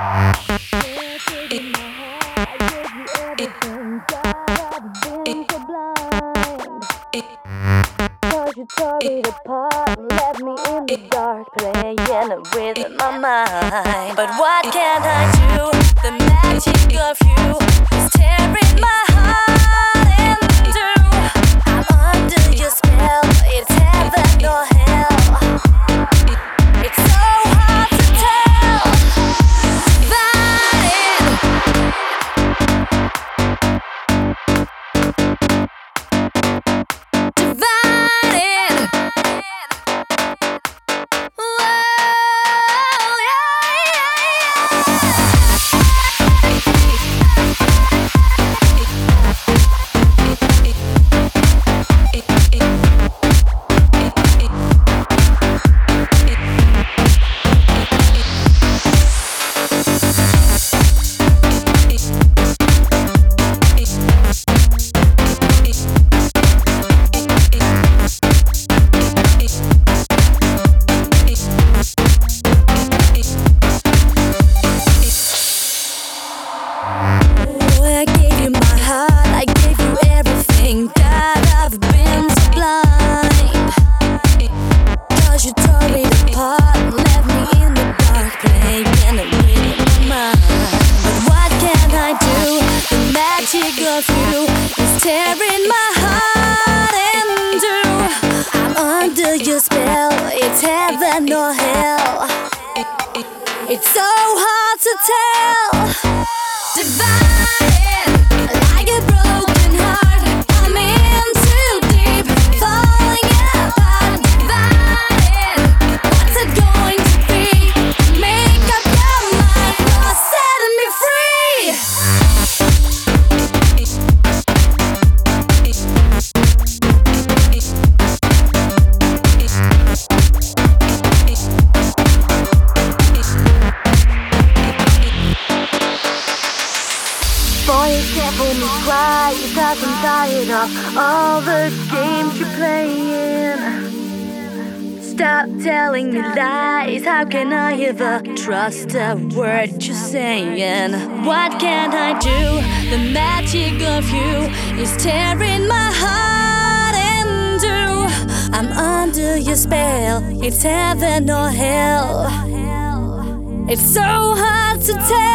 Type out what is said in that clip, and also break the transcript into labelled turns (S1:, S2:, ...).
S1: Cause you tore it apart and left me in the dark, playing with my mind. But what can I do? The magic of you is tearing my heart in two. I'm under your spell, it's heaven or hell. It's so hard to tell. Divided. Of you is tearing my heart in two. I'm under your spell, it's heaven or hell. It's so hard to tell. Divided like a broken heart. I'm in too deep, falling apart. Divided, what's it going to be? Make up your mind, you're setting me free. Boy, you can't fool me twice, 'cause I'm tired of all the games you're playing. Stop telling me lies, how can I ever trust a word you're saying? What can I do? The magic of you is tearing my heart in two. I'm under your spell, it's heaven or hell. It's so hard to tell.